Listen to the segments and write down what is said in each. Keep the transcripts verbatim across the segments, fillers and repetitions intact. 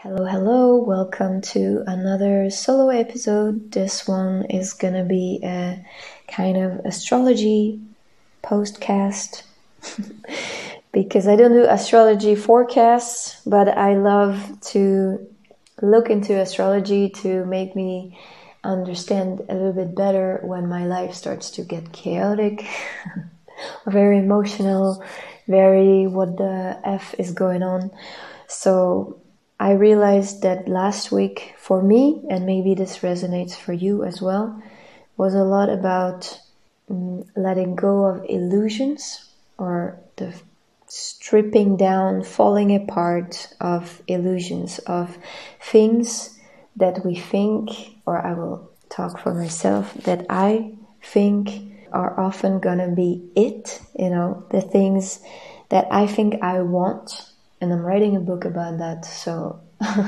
Hello, hello, welcome to another solo episode. This one is gonna be a kind of astrology postcast because I don't do astrology forecasts, but I love to look into astrology to make me understand a little bit better when my life starts to get chaotic, very emotional, very what the F is going on. So I realized that last week for me, and maybe this resonates for you as well, was a lot about um, letting go of illusions or the stripping down, falling apart of illusions, of things that we think, or I will talk for myself, that I think are often gonna be it, you know, the things that I think I want. And I'm writing a book about that, so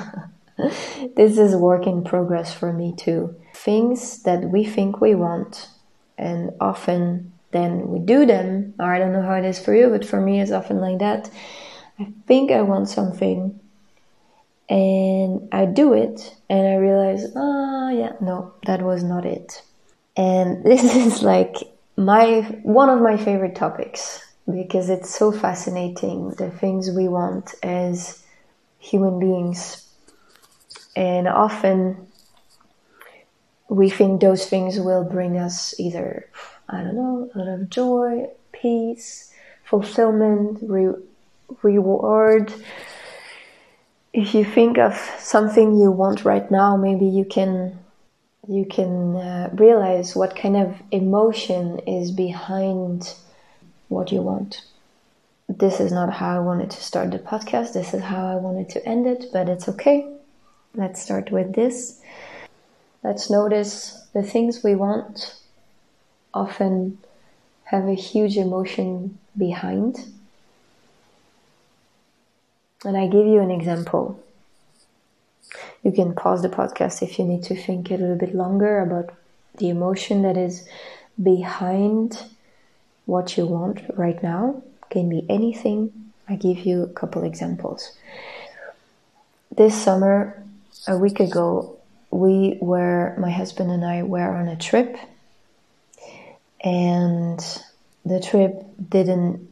this is a work in progress for me too. Things that we think we want, and often then we do them, or I don't know how it is for you, but for me it's often like that. I think I want something, and I do it, and I realize, oh yeah, no, that was not it. And this is like my one of my favorite topics, because it's so fascinating, the things we want as human beings. And often we think those things will bring us either, I don't know, a lot of joy, peace, fulfillment, re- reward. If you think of something you want right now, maybe you can you can uh, realize what kind of emotion is behind what you want. This is not how I wanted to start the podcast. This is how I wanted to end it, but it's okay. Let's start with this. Let's notice the things we want often have a huge emotion behind. And I give you an example. You can pause the podcast if you need to think a little bit longer about the emotion that is behind what you want right now. Can be anything. I give you a couple examples. This summer, a week ago, we were, my husband and I were on a trip, and the trip didn't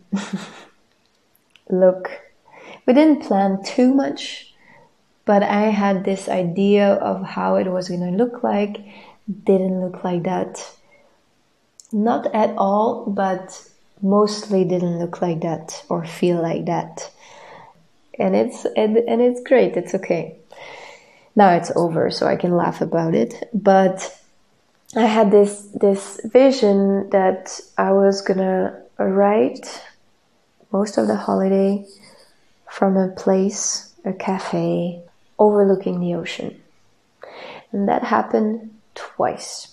look, we didn't plan too much, but I had this idea of how it was going to look like. Didn't look like that. Not at all, but mostly didn't look like that or feel like that. And it's and, and it's great, it's okay. Now it's over, so I can laugh about it. But I had this this vision that I was gonna write most of the holiday from a place, a cafe, overlooking the ocean. And that happened twice.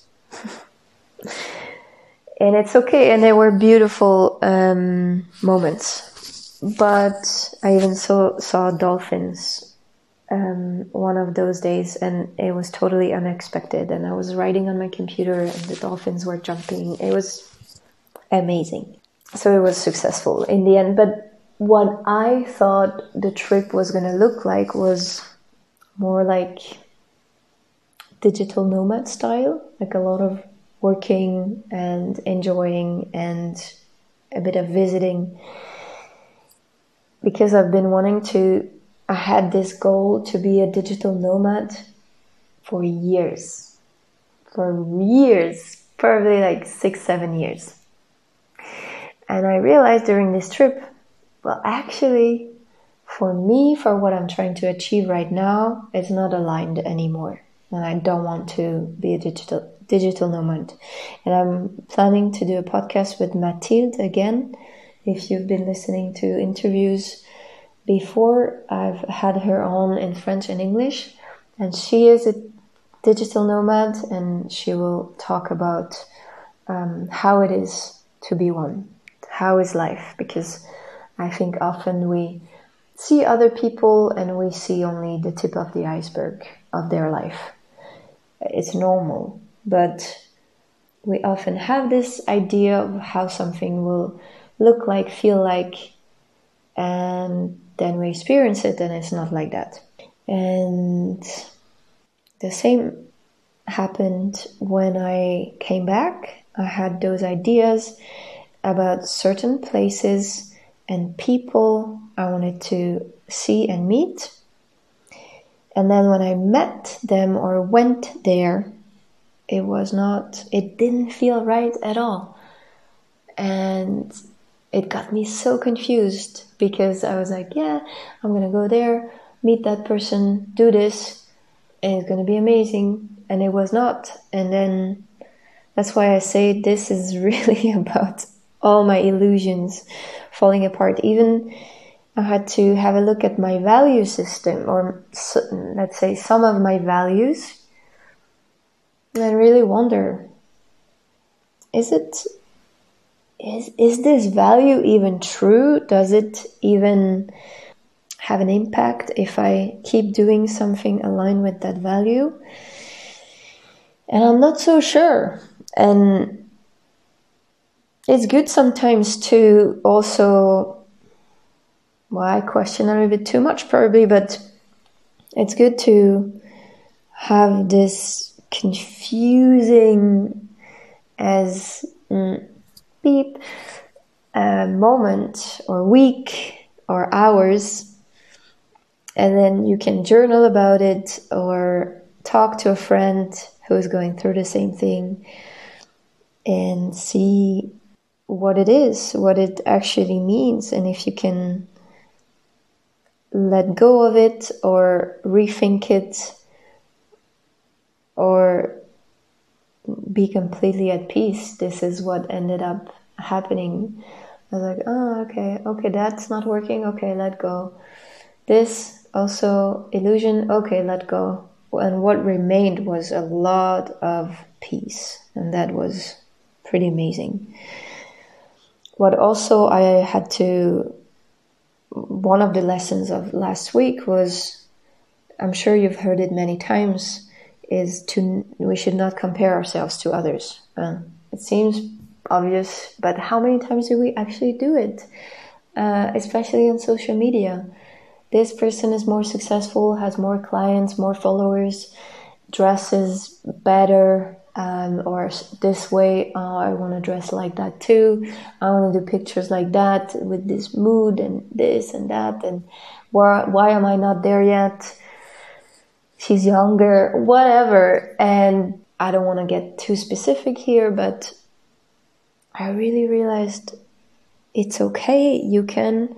And it's okay, and they were beautiful um, moments. But I even saw, saw dolphins um, one of those days, and it was totally unexpected. And I was writing on my computer, and the dolphins were jumping. It was amazing. So it was successful in the end. But what I thought the trip was going to look like was more like digital nomad style, like a lot of working and enjoying and a bit of visiting, because I've been wanting to, I had this goal to be a digital nomad for years, for years, probably like six, seven years. And I realized during this trip, well, actually, for me, for what I'm trying to achieve right now, it's not aligned anymore. And I don't want to be a digital digital nomad. And I'm planning to do a podcast with Mathilde again. If you've been listening to interviews before, I've had her on in French and English. And she is a digital nomad, and she will talk about um, how it is to be one. How is life? Because I think often we see other people and we see only the tip of the iceberg of their life. It's normal, but we often have this idea of how something will look like, feel like, and then we experience it and it's not like that. And the same happened when I came back. I had those ideas about certain places and people I wanted to see and meet. And then when I met them or went there, it was not, it didn't feel right at all. And it got me so confused because I was like, yeah, I'm going to go there, meet that person, do this, and it's going to be amazing. And it was not. And then that's why I say this is really about all my illusions falling apart. Even I had to have a look at my value system, or let's say some of my values, and really wonder, is it, is, is this value even true? Does it even have an impact if I keep doing something aligned with that value? And I'm not so sure. And it's good sometimes to also, well, I question a little bit too much probably, but it's good to have this confusing as mm, beep uh, moment or week or hours, and then you can journal about it or talk to a friend who's going through the same thing and see what it is, what it actually means, and if you can let go of it or rethink it or be completely at peace. This is what ended up happening. I was like, oh, okay, okay, that's not working. Okay, let go. This also illusion. Okay, let go. And what remained was a lot of peace, and that was pretty amazing. What also I had to, one of the lessons of last week was, I'm sure you've heard it many times, is to, we should not compare ourselves to others. Uh, it seems obvious, but how many times do we actually do it? Uh, especially on social media. This person is more successful, has more clients, more followers, dresses better, um, or this way, oh, I want to dress like that too. I want to do pictures like that with this mood and this and that. And why, why am I not there yet? She's younger, whatever. And I don't want to get too specific here, but I really realized it's okay. You can,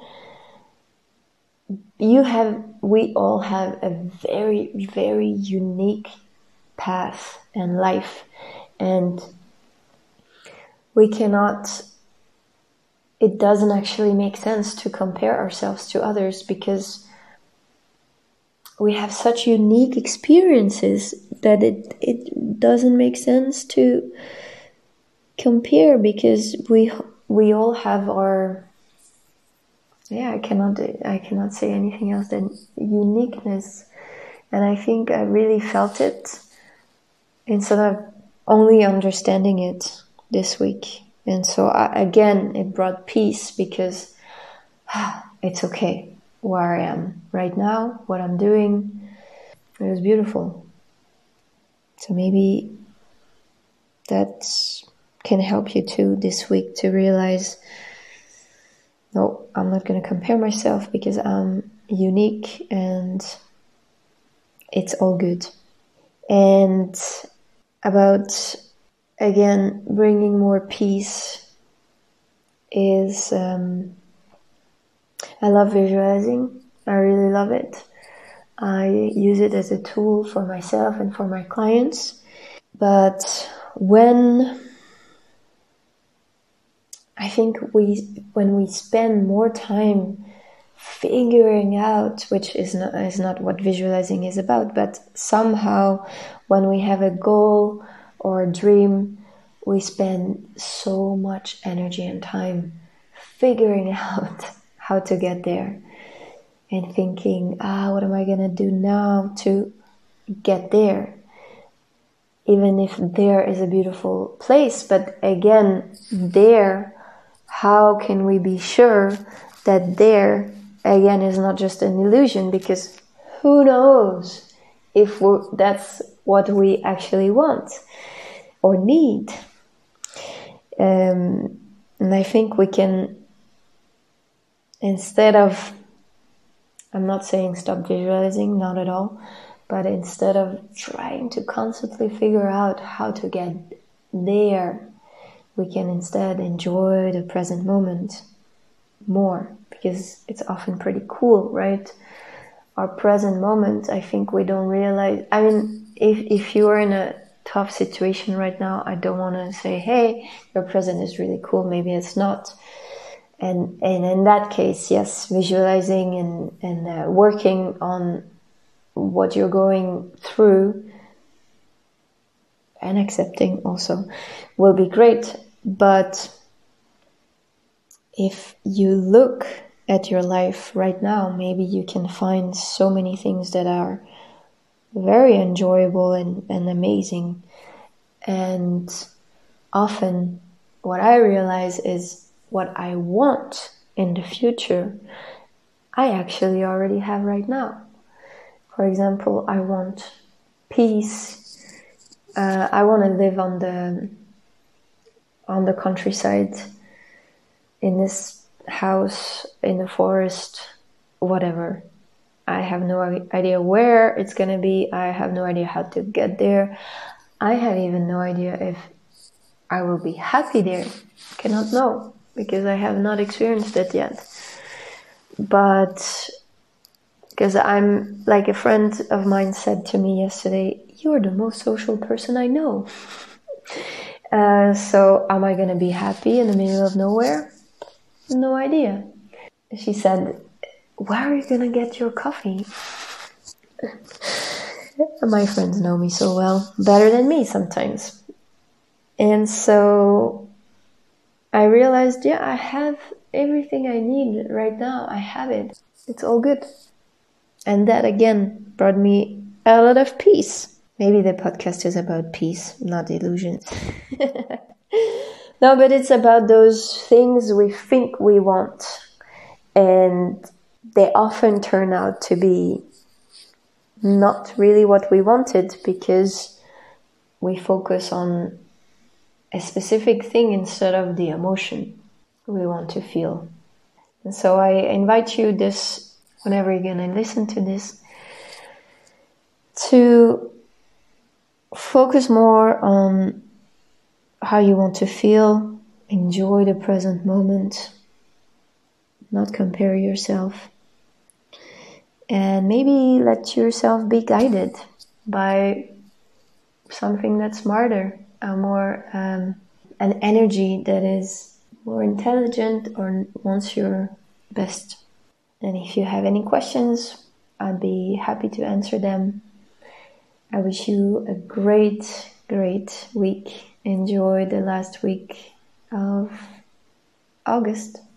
you have, we all have a very, very unique path and life. And we cannot, it doesn't actually make sense to compare ourselves to others because we have such unique experiences that it, it doesn't make sense to compare because we we all have our, yeah, I cannot I cannot say anything else than uniqueness. And I think I really felt it instead of only understanding it this week. And so I, again, it brought peace because ah, it's okay where I am right now, what I'm doing. It was beautiful. So maybe that can help you too this week to realize, no, I'm not going to compare myself because I'm unique and it's all good. And about, again, bringing more peace is, um, I love visualizing. I really love it. I use it as a tool for myself and for my clients. But when I think we, when we spend more time figuring out, which is not, is not what visualizing is about, but somehow when we have a goal or a dream, we spend so much energy and time figuring out how to get there and thinking, ah, what am I going to do now to get there? Even if there is a beautiful place, but again, there, how can we be sure that there, again, is not just an illusion? Because who knows if we're, that's what we actually want or need. Um, and I think we can, instead of, I'm not saying stop visualizing, not at all, but instead of trying to constantly figure out how to get there, we can instead enjoy the present moment more, because it's often pretty cool, right? Our present moment, I think we don't realize. I mean, if, if you are in a tough situation right now, I don't want to say, hey, your present is really cool. Maybe it's not. And and in that case, yes, visualizing and, and uh, working on what you're going through and accepting also will be great. But if you look at your life right now, maybe you can find so many things that are very enjoyable and, and amazing. And often what I realize is what I want in the future, I actually already have right now. For example, I want peace. Uh, I want to live on the on the countryside, in this house, in the forest, whatever. I have no idea where it's going to be. I have no idea how to get there. I have even no idea if I will be happy there. Cannot know, because I have not experienced it yet. But because I'm, like a friend of mine said to me yesterday, you're the most social person I know. Uh, so am I going to be happy in the middle of nowhere? No idea. She said, where are you going to get your coffee? My friends know me so well, better than me sometimes. And so I realized, yeah, I have everything I need right now. I have it. It's all good. And that again brought me a lot of peace. Maybe the podcast is about peace, not illusions. No, but it's about those things we think we want. And they often turn out to be not really what we wanted, because we focus on a specific thing instead of the emotion we want to feel. And so I invite you this, whenever you're going to listen to this, to focus more on how you want to feel, enjoy the present moment, not compare yourself, and maybe let yourself be guided by something that's smarter, a more um, an energy that is more intelligent or wants your best. And if you have any questions, I'd be happy to answer them. I wish you a great, great week. Enjoy the last week of August.